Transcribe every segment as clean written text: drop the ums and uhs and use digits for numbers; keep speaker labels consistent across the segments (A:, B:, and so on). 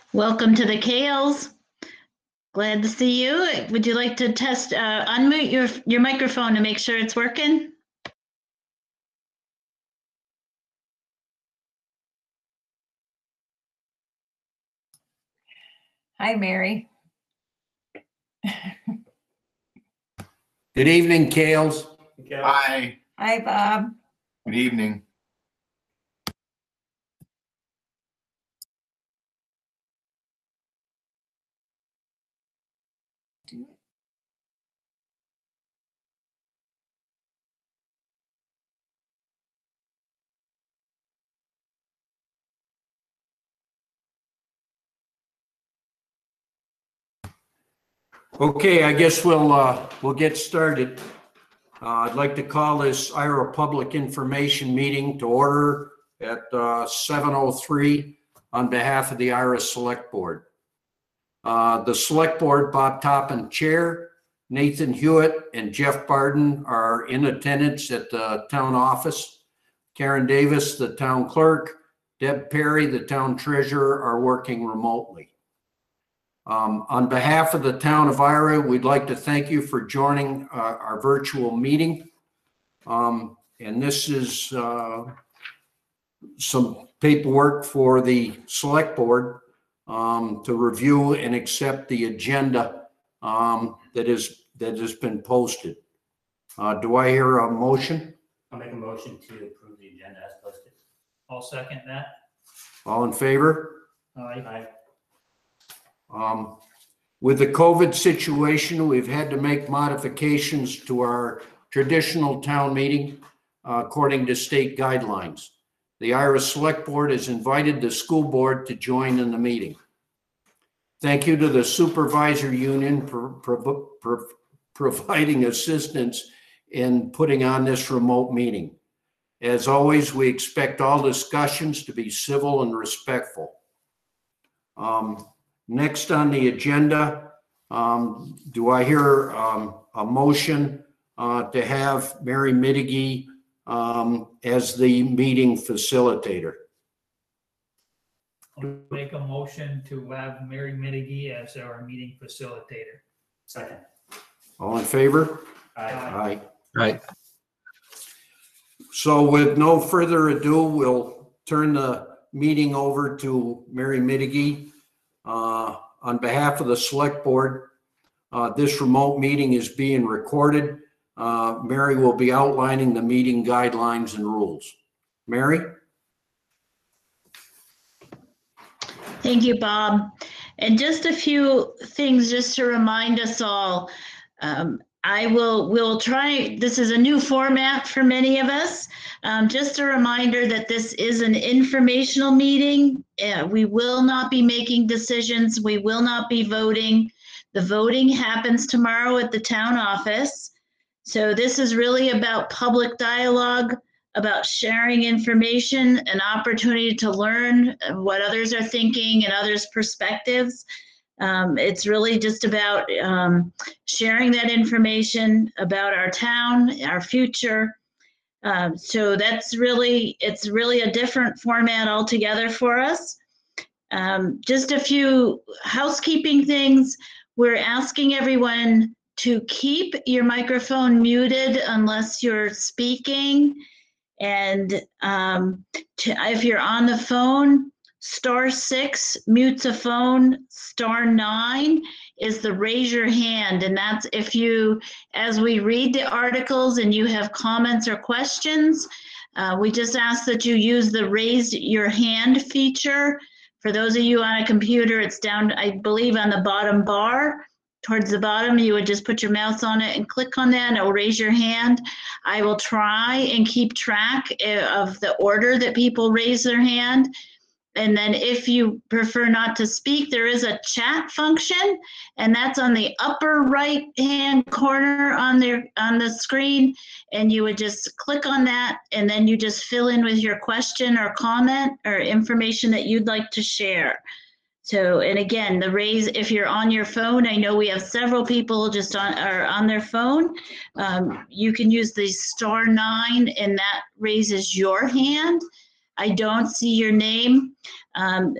A: Welcome to the Kales. Glad to see you. Would you like to test, unmute your microphone to make sure it's working?
B: Hi, Mary.
C: Good evening, Kales.
D: Hi.
B: Hi, Bob.
D: Good evening.
C: Okay, I guess we'll get started. I'd like to call this Ira Public Information Meeting to order at 7:03 on behalf of the Ira Select Board. The Select Board, Bob Toppin, Chair, Nathan Hewitt and Jeff Barden are in attendance at the town office. Karen Davis, the town clerk, Deb Perry, the town treasurer, are working remotely. On behalf of the town of Ira, we'd like to thank you for joining our virtual meeting. And this is some paperwork for the select board to review and accept the agenda that has been posted. Do I hear a motion?
E: I'll make a motion to approve the agenda as posted. I'll second that.
C: All in favor?
E: Aye.
C: With the COVID situation, we've had to make modifications to our traditional town meeting according to state guidelines. The Ira Select Board has invited the school board to join in the meeting. Thank you to the Supervisor Union for providing assistance in putting on this remote meeting. As always, we expect all discussions to be civil and respectful. Next on the agenda, do I hear a motion to have Mary Middigy as the meeting facilitator?
E: I'll make a motion to have Mary Middigy as our meeting facilitator. Second.
C: All in favor?
E: Aye.
C: Aye. So with no further ado, we'll turn the meeting over to Mary Middigy. On behalf of the select board, this remote meeting is being recorded. Mary will be outlining the meeting guidelines and rules. Mary?
A: Thank you, Bob. And just a few things just to remind us all. We'll try, this is a new format for many of us. Just a reminder that this is an informational meeting. We will not be making decisions. We will not be voting. The voting happens tomorrow at the town office. So this is really about public dialogue, about sharing information, an opportunity to learn what others are thinking and others' perspectives. It's really just about sharing that information about our town, our future. So it's really a different format altogether for us. Just a few housekeeping things. We're asking everyone to keep your microphone muted unless you're speaking. And if you're on the phone, *6 mutes a phone, *9 is the raise your hand. And that's if you, as we read the articles and you have comments or questions, we just ask that you use the raise your hand feature. For those of you on a computer, it's down, I believe, on the bottom bar. Towards the bottom, you would just put your mouse on it and click on that, and it will raise your hand. I will try and keep track of the order that people raise their hand. And then if you prefer not to speak, there is a chat function, and that's on the upper right hand corner on the screen. And you would just click on that, and then you just fill in with your question or comment or information that you'd like to share. So, and again, the raise, if you're on your phone, I know we have several people just on their phone. You can use the *9 and that raises your hand. I don't see your name.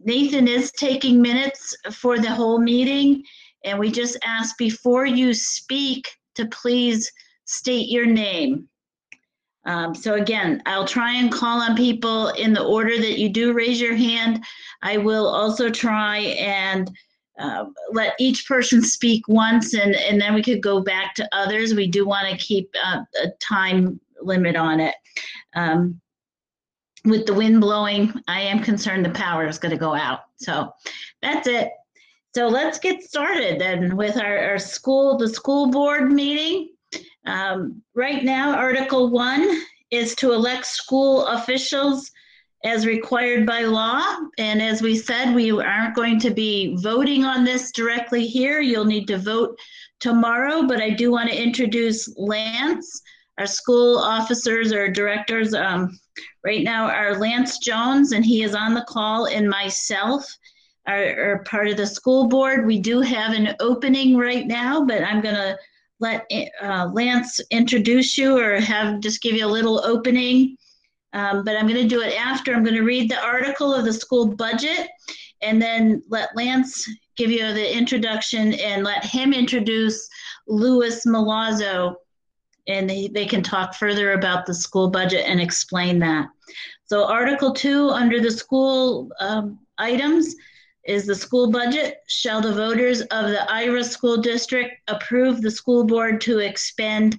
A: Nathan is taking minutes for the whole meeting, and we just ask before you speak to please state your name. So again, I'll try and call on people in the order that you do raise your hand. I will also try and let each person speak once, and then we could go back to others. We do want to keep a time limit on it. With the wind blowing, I am concerned the power is going to go out. So that's it. So let's get started then with the school board meeting. Right now, Article 1 is to elect school officials as required by law. And as we said, we aren't going to be voting on this directly here. You'll need to vote tomorrow, but I do want to introduce Lance. Our school officers or directors right now are Lance Jones, and he is on the call, and myself are part of the school board. We do have an opening right now, but I'm going to let Lance introduce you or just give you a little opening. But I'm going to do it after. I'm going to read the article of the school budget and then let Lance give you the introduction and let him introduce Louis Milazzo, and they can talk further about the school budget and explain that. So Article 2 under the school items is the school budget. Shall the voters of the Ira School District approve the school board to expend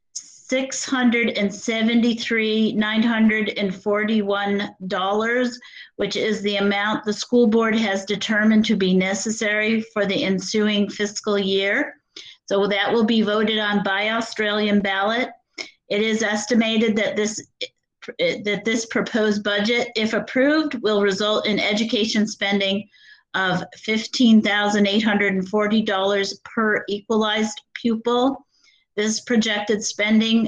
A: $673,941, which is the amount the school board has determined to be necessary for the ensuing fiscal year. So that will be voted on by Australian ballot. It is estimated that this proposed budget, if approved, will result in education spending of $15,840 per equalized pupil. This projected spending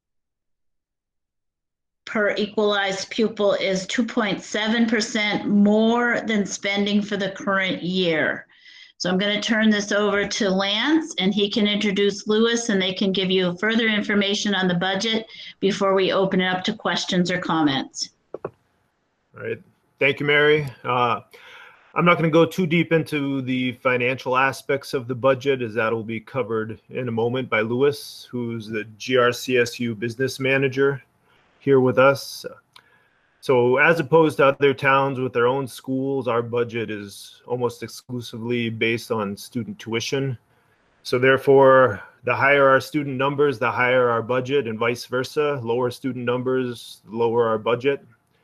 A: per equalized pupil is 2.7% more than spending for the current year. So I'm going to turn this over to Lance, and he can introduce Louis, and they can give you further information on the budget before we open it up to questions or comments.
F: All right. Thank you, Mary. I'm not going to go too deep into the financial aspects of the budget, as that will be covered in a moment by Louis, who's the GRCSU business manager here with us. So as opposed to other towns with their own schools, our budget is almost exclusively based on student tuition. So therefore, the higher our student numbers, the higher our budget, and vice versa. Lower student numbers, lower our budget.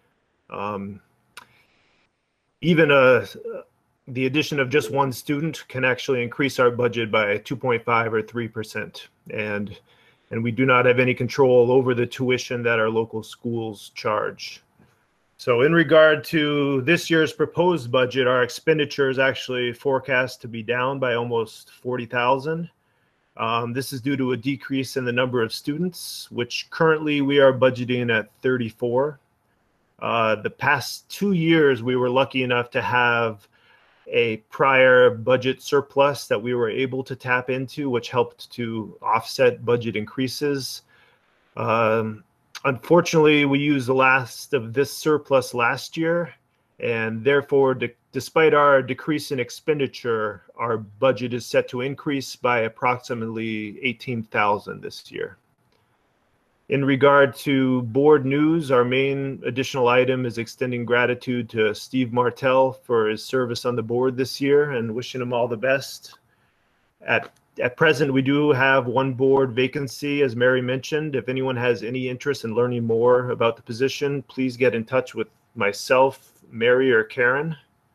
F: Even the addition of just one student can actually increase our budget by 2.5 or 3%. And we do not have any control over the tuition that our local schools charge. So in regard to this year's proposed budget, our expenditure is actually forecast to be down by almost $40,000. This is due to a decrease in the number of students, which currently we are budgeting at 34. The past 2 years, we were lucky enough to have a prior budget surplus that we were able to tap into, which helped to offset budget increases. Unfortunately, we used the last of this surplus last year, and therefore, despite our decrease in expenditure, our budget is set to increase by approximately $18,000 this year. In regard to board news, our main additional item is extending gratitude to Steve Martell for his service on the board this year and wishing him all the best. At present, we do have one board vacancy, as Mary mentioned. If anyone has any interest in learning more about the position, please get in touch with myself, Mary, or Karen.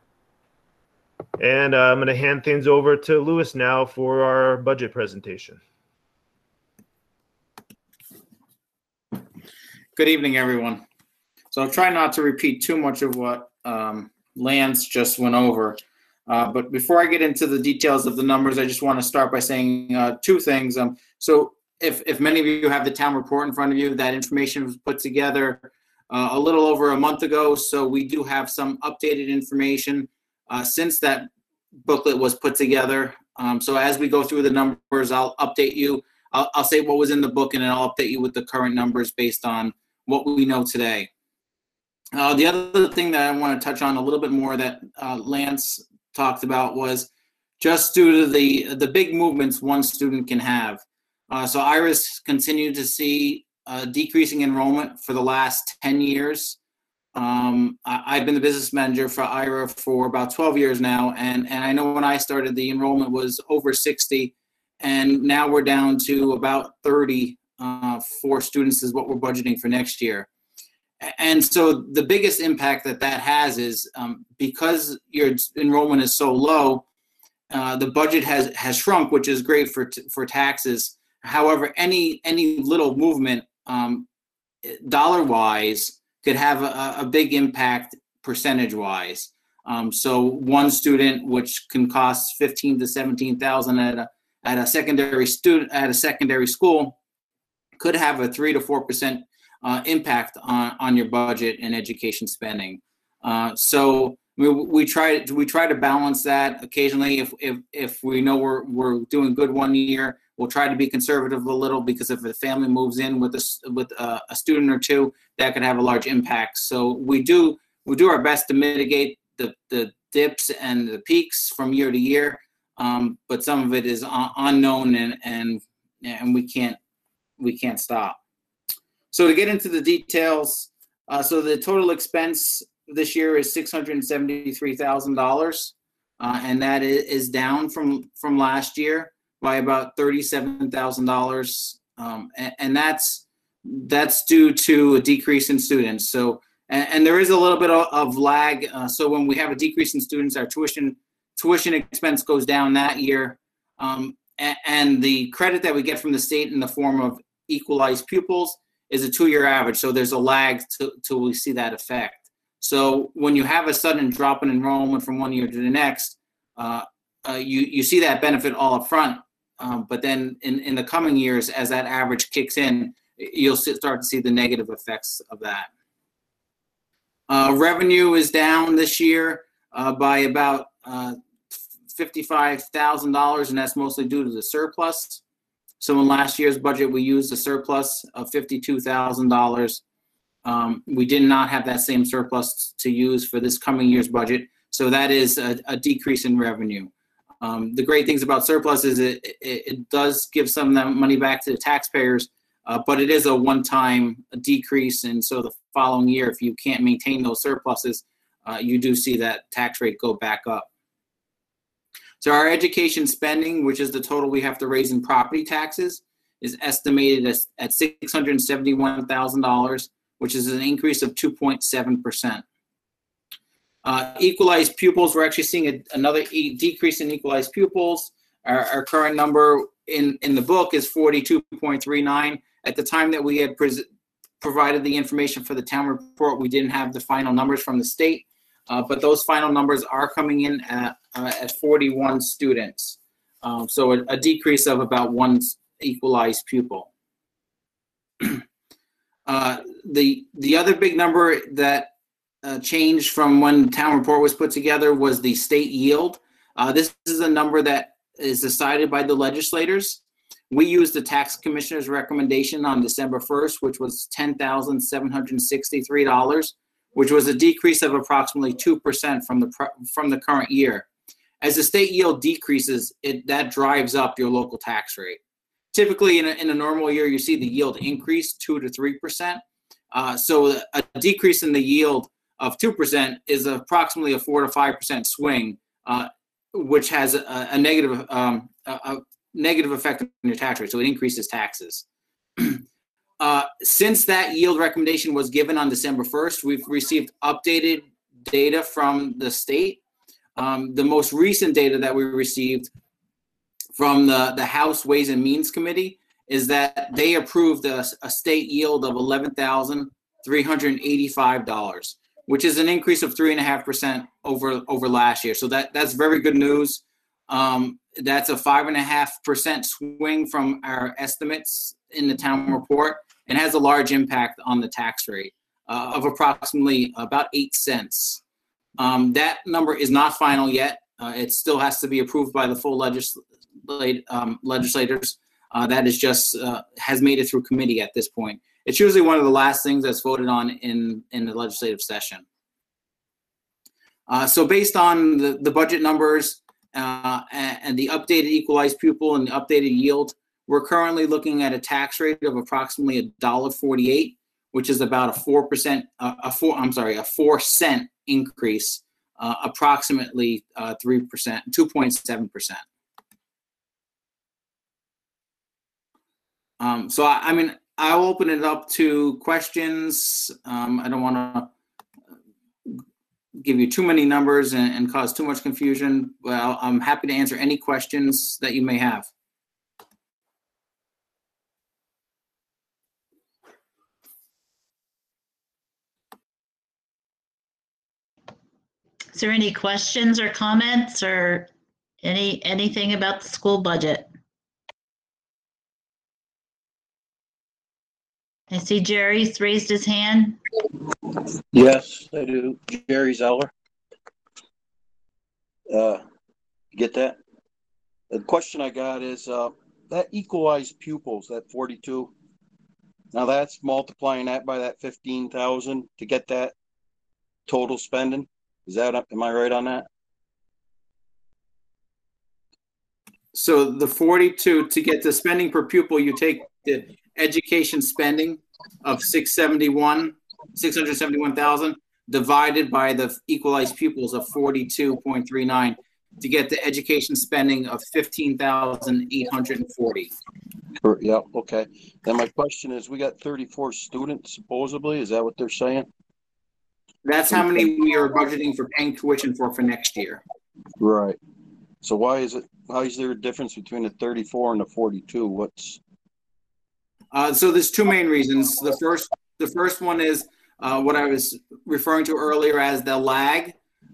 F: And I'm going to hand things over to Louis now for our budget presentation.
G: Good evening, everyone. So I'll try not to repeat too much of what Lance just went over. But before I get into the details of the numbers, I just want to start by saying two things. So if many of you have the town report in front of you, that information was put together a little over a month ago. So we do have some updated information since that booklet was put together. So as we go through the numbers, I'll update you. I'll say what was in the book, and then I'll update you with the current numbers based on what we know today. The other thing that I want to touch on a little bit more that Lance talked about was just due to the big movements one student can have. So Iris continued to see decreasing enrollment for the last 10 years. I've been the business manager for IRA for about 12 years now, and I know when I started, the enrollment was over 60, and now we're down to about 30 for students is what we're budgeting for next year. And so the biggest impact that has is because your enrollment is so low, the budget has shrunk, which is great for taxes. However, any little movement dollar-wise could have a big impact percentage-wise. So one student, which can cost $15,000 to $17,000 at a secondary school, could have a 3 to 4% impact on your budget and education spending. So we try to balance that occasionally. If we know we're doing good one year, we'll try to be conservative a little, because if a family moves in with a student or two, that could have a large impact. So we do our best to mitigate the dips and the peaks from year to year, but some of it is unknown and we can't stop. So to get into the details, so the total expense this year is $673,000, and that is down from last year by about $37,000, and that's due to a decrease in students. So, and there is a little bit of lag. So when we have a decrease in students, our tuition expense goes down that year, and the credit that we get from the state in the form of equalized pupils is a 2-year average. So there's a lag till we see that effect. So when you have a sudden drop in enrollment from one year to the next, you see that benefit all up front. But then in the coming years, as that average kicks in, you'll start to see the negative effects of that. Revenue is down this year by about $55,000, and that's mostly due to the surplus. So in last year's budget, we used a surplus of $52,000. We did not have that same surplus to use for this coming year's budget. So that is a decrease in revenue. The great things about surplus is it does give some of that money back to the taxpayers, but it is a one-time decrease. And so the following year, if you can't maintain those surpluses, you do see that tax rate go back up. So our education spending, which is the total we have to raise in property taxes, is estimated at $671,000, which is an increase of 2.7%. Equalized pupils, we're actually seeing another decrease in equalized pupils. Our current number in the book is 42.39. At the time that we had provided the information for the town report, we didn't have the final numbers from the state, but those final numbers are coming in at 41 students. So a decrease of about 1 equalized pupil. The other big number that changed from when the town report was put together was the state yield. This is a number that is decided by the legislators. We used the tax commissioner's recommendation on December 1st, which was $10,763, which was a decrease of approximately 2% from the current year. As the state yield decreases, that drives up your local tax rate. Typically, in a normal year, you see the yield increase 2 to 3%. So a decrease in the yield of 2% is approximately a 4 to 5% swing, which has a negative effect on your tax rate. So it increases taxes. Since that yield recommendation was given on December 1st, we've received updated data from the state. The most recent data that we received from the House Ways and Means Committee is that they approved a state yield of $11,385, which is an increase of 3.5% over last year. So that's very good news. That's a 5.5% swing from our estimates in the town report, and has a large impact on the tax rate of approximately about 8 cents. That number is not final yet. It still has to be approved by the full legislators. That is just has made it through committee at this point. it's usually one of the last things that's voted on in the legislative session. So based on the budget numbers and the updated equalized pupil and the updated yield, we're currently looking at a tax rate of approximately $1.48, which is about a 4% increase, approximately 3%, 2.7%. So I mean, I'll open it up to questions. I don't want to give you too many numbers and cause too much confusion. Well, I'm happy to answer any questions that you may have.
A: Is there any questions or comments or anything about the school budget? I see Jerry's raised his hand.
H: Yes, I do. Jerry Zeller. Get that? The question I got is that equalized pupils, that 42. Now that's multiplying that by that 15,000 to get that total spending. Is that, am I right on that?
G: So the 42, to get the spending per pupil, you take the education spending of 671,000 divided by the equalized pupils of 42.39 to get the education spending of 15,840.
H: Yeah, okay. Then my question is, we got 34 students supposedly. Is that what they're saying?
G: That's how many we are budgeting for paying tuition for next year.
H: Right. So why is there a difference between the 34 and the 42? What's
G: so there's two main reasons. The first one is what I was referring to earlier as the lag.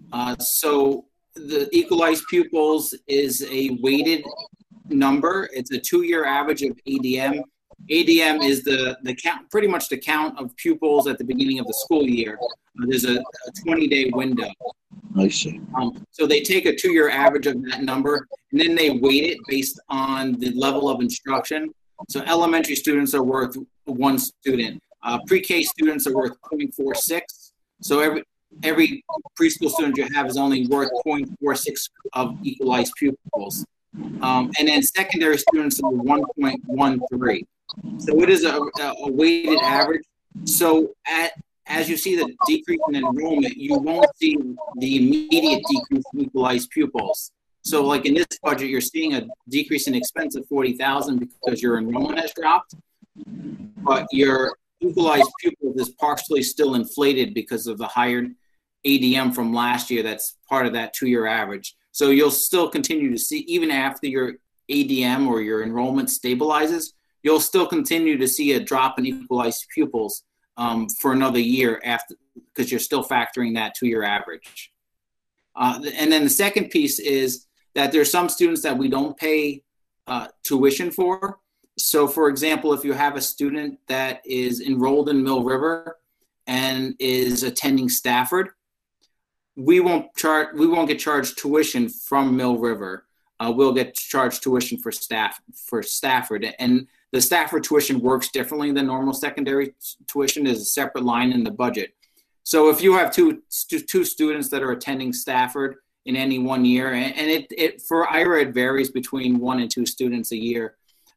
G: So the equalized pupils is a weighted number. It's a 2-year average of ADM. ADM is the count, pretty much the count of pupils at the beginning of the school year. There's a 20-day window.
H: I see.
G: So they take a 2-year average of that number, and then they weight it based on the level of instruction. So elementary students are worth 1 student. Pre-K students are worth 0.46. So every preschool student you have is only worth 0.46 of equalized pupils. And then secondary students are 1.13. So it is a weighted average. So as you see the decrease in enrollment, you won't see the immediate decrease in equalized pupils. So like in this budget, you're seeing a decrease in expense of 40,000 because your enrollment has dropped, but your equalized pupils is partially still inflated because of the higher ADM from last year. That's part of that 2-year average. So you'll still continue to see, even after your ADM or your enrollment stabilizes, you'll still continue to see a drop in equalized pupils for another year after, because you're still factoring that 2-year average. And then the second piece is that there's some students that we don't pay tuition for. So for example, if you have a student that is enrolled in Mill River and is attending Stafford, we won't get charged tuition from Mill River. We'll get charged tuition for Stafford. And the Stafford tuition works differently than normal secondary tuition. Is a separate line in the budget. So if you have two students that are attending Stafford in any 1 year, and it for Ira it varies between 1 and 2 students a year.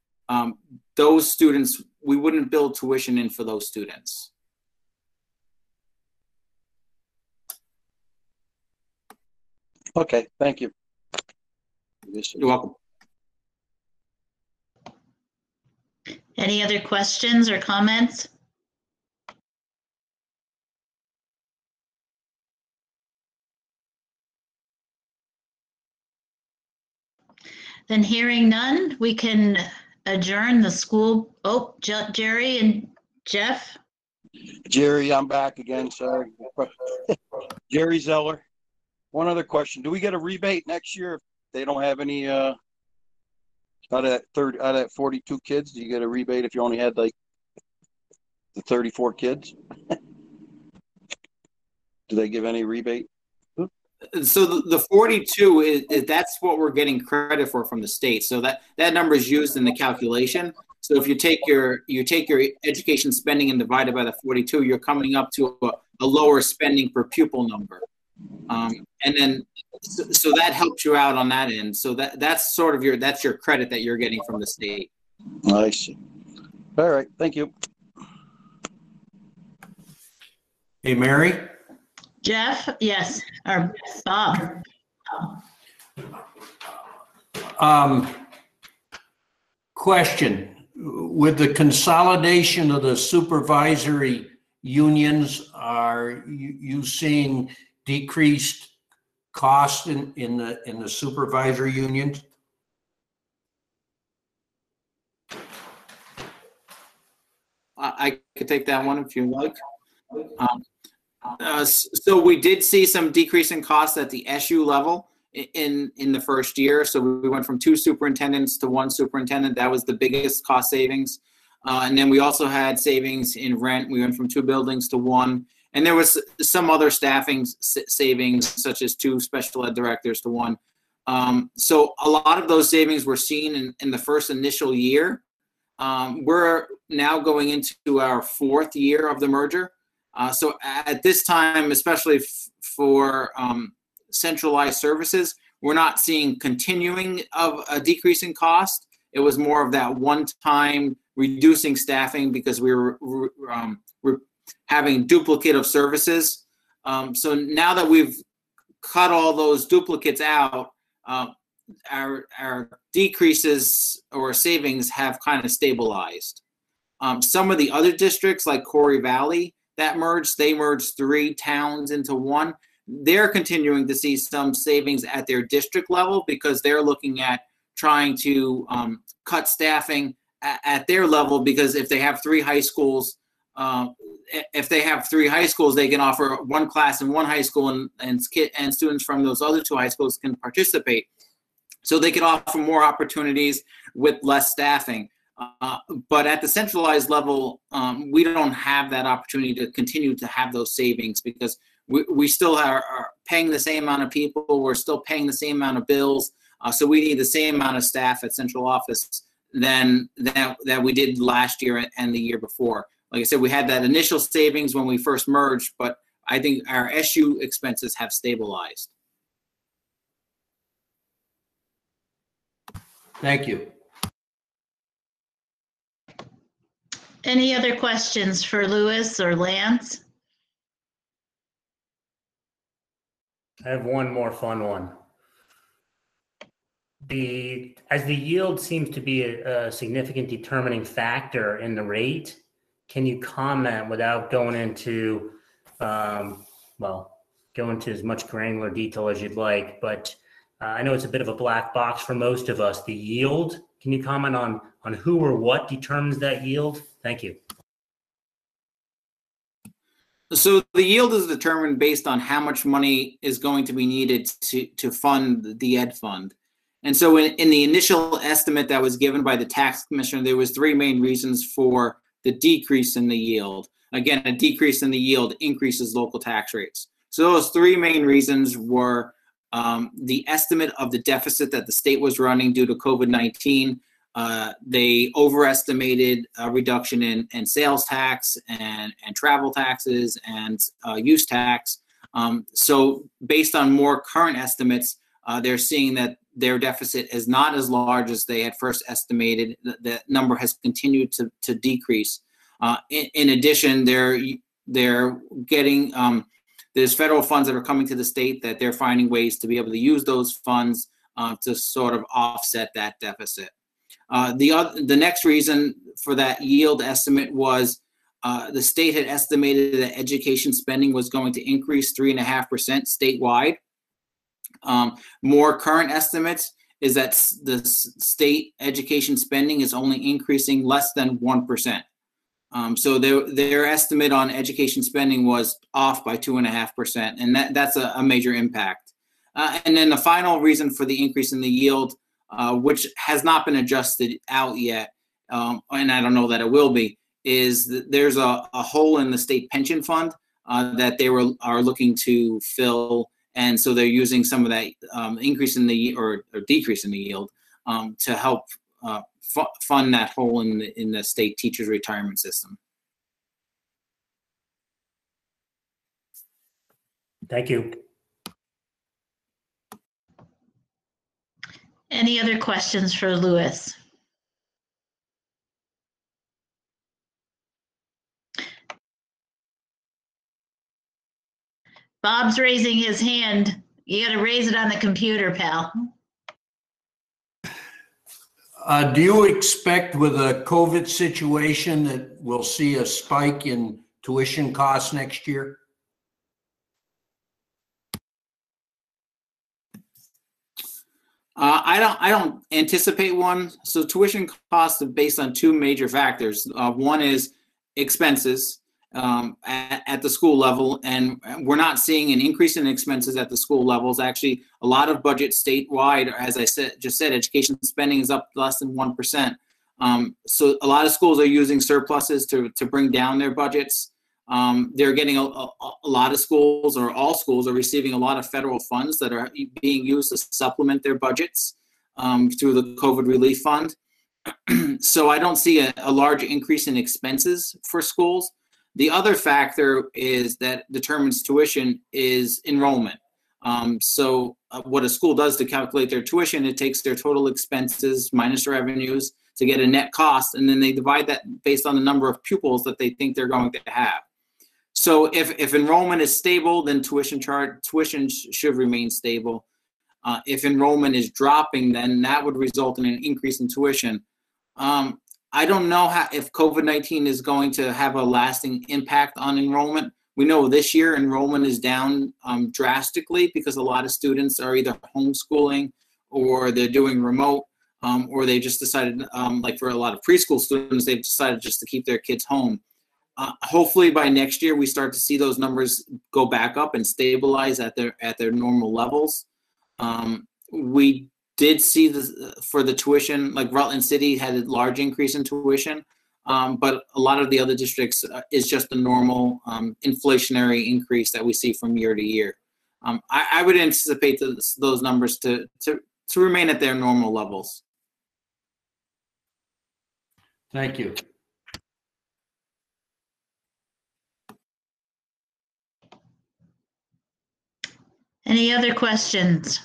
G: Those students, we wouldn't build tuition in for those students.
H: okay? Thank you.
G: You're welcome.
A: Any other questions or comments? Then hearing none, we can adjourn the school. Oh, Jerry and Jeff.
H: Jerry, I'm back again. Sorry. Jerry Zeller. One other question. Do we get a rebate next year if they don't have any out of that 42 kids? Do you get a rebate if you only had like the 34 kids? Do they give any rebate?
G: So the 42 is that's what we're getting credit for from the state. So that number is used in the calculation. So if you take your education spending and divide it by the 42, you're coming up to a lower spending per pupil number. And then, so that helps you out on that end. So that's sort of your credit that you're getting from the state.
H: I see. All right, thank you.
C: Hey, Mary?
A: Jeff? Yes, or Bob?
C: Question. With the consolidation of the supervisory unions, are you seeing decreased costs in the supervisory unions?
G: I could take that one if you like. So we did see some decrease in costs at the SU level in the first year. So we went from 2 superintendents to 1 superintendent. That was the biggest cost savings. And then we also had savings in rent. We went from 2 buildings to 1. And there was some other staffing savings, such as 2 special ed directors to 1. So a lot of those savings were seen in the first initial year. We're now going into our 4th year of the merger. So at this time, especially for centralized services, we're not seeing continuing of a decrease in cost. It was more of that one-time reducing staffing because we were having duplicate of services. So now that we've cut all those duplicates out, our decreases or savings have kind of stabilized. Some of the other districts like Corey Valley that merged, they merged 3 towns into 1. They're continuing to see some savings at their district level because they're looking at trying to cut staffing at their level, because if they have 3 high schools, they can offer 1 class in 1 high school and students from those other 2 high schools can participate. So they can offer more opportunities with less staffing. But at the centralized level, we don't have that opportunity to continue to have those savings because we still are paying the same amount of people. We're still paying the same amount of bills. So we need the same amount of staff at central office than that we did last year and the year before. Like I said, we had that initial savings when we first merged, but I think our SU expenses have stabilized.
C: Thank you.
A: Any other questions for Louis or Lance?
I: I have one more fun one. As the yield seems to be a significant determining factor in the rate, can you comment without going into, go into as much granular detail as you'd like, but I know it's a bit of a black box for most of us, the yield. Can you comment on who or what determines that yield? Thank you.
G: So the yield is determined based on how much money is going to be needed to fund the ed fund. And so in the initial estimate that was given by the tax commissioner, there was 3 main reasons for the decrease in the yield. Again, a decrease in the yield increases local tax rates. So those 3 main reasons were the estimate of the deficit that the state was running due to COVID-19. They overestimated a reduction in sales tax and travel taxes and use tax. So based on more current estimates, they're seeing that their deficit is not as large as they had first estimated. The number has continued to decrease. In addition, they're getting there's federal funds that are coming to the state that they're finding ways to be able to use those funds to sort of offset that deficit. The next reason for that yield estimate was the state had estimated that education spending was going to increase 3.5% statewide. More current estimates is that the state education spending is only increasing less than 1%. So their estimate on education spending was off by 2.5%, and that's a major impact. And then the final reason for the increase in the yield, which has not been adjusted out yet, and I don't know that it will be, is that there's a hole in the state pension fund that they are looking to fill, and so they're using some of that increase in the or decrease in the yield to help fund that hole in the state teachers retirement system.
I: Thank you.
A: Any other questions for Louis? Bob's raising his hand. You got to raise it on the computer, pal.
C: Do you expect with a COVID situation that we'll see a spike in tuition costs next year?
G: I don't anticipate one. So tuition costs are based on two major factors. One is expenses at the school level, and we're not seeing an increase in expenses at the school levels. Actually, a lot of budgets statewide, as I just said, education spending is up less than 1%. So a lot of schools are using surpluses to bring down their budgets. They're getting a lot of schools, or all schools, are receiving a lot of federal funds that are being used to supplement their budgets through the COVID relief fund. So I don't see a large increase in expenses for schools. The other factor is that determines tuition is enrollment. So what a school does to calculate their tuition, it takes their total expenses minus revenues to get a net cost, and then they divide that based on the number of pupils that they think they're going to have. So if enrollment is stable, then tuition should remain stable. If enrollment is dropping, then that would result in an increase in tuition. I don't know if COVID-19 is going to have a lasting impact on enrollment. We know this year enrollment is down drastically because a lot of students are either homeschooling or they're doing remote, or they just decided, like for a lot of preschool students, they've decided just to keep their kids home. Hopefully by next year, we start to see those numbers go back up and stabilize at their normal levels. We did see for the tuition, like Rutland City had a large increase in tuition, but a lot of the other districts is just a normal inflationary increase that we see from year to year. I would anticipate those numbers to remain at their normal levels.
C: Thank you.
A: Any other questions?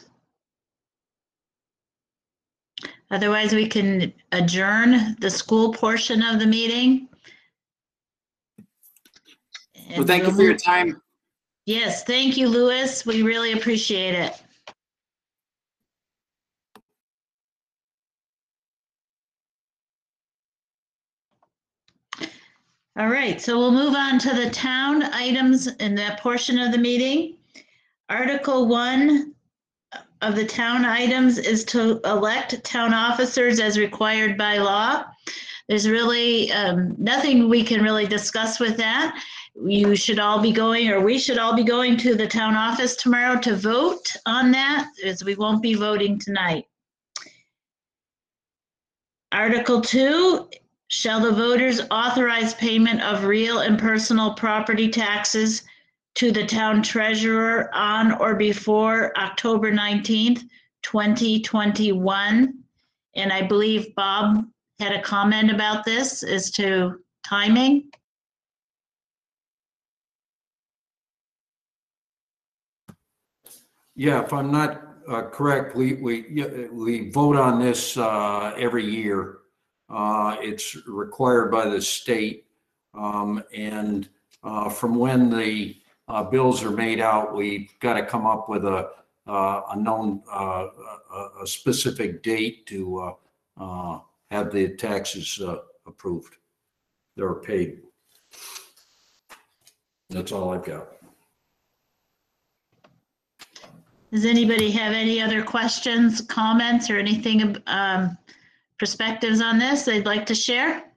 A: Otherwise, we can adjourn the school portion of the meeting.
G: Well, thank you for your time.
A: Yes, thank you, Louis. We really appreciate it. All right, so we'll move on to the town items in that portion of the meeting. Article 1 of the town items is to elect town officers as required by law. There's really nothing we can really discuss with that. You should all be going, or we should all be going to the town office tomorrow to vote on that, as we won't be voting tonight. Article 2, shall the voters authorize payment of real and personal property taxes to the town treasurer on or before October 19th, 2021. And I believe Bob had a comment about this as to timing.
C: Yeah, if I'm not correct, we vote on this every year. It's required by the state, and from when the bills are made out, we've got to come up with a known, a specific date to have the taxes approved. They're paid. That's all I've got.
A: Does anybody have any other questions, comments, or anything, perspectives on this they'd like to share?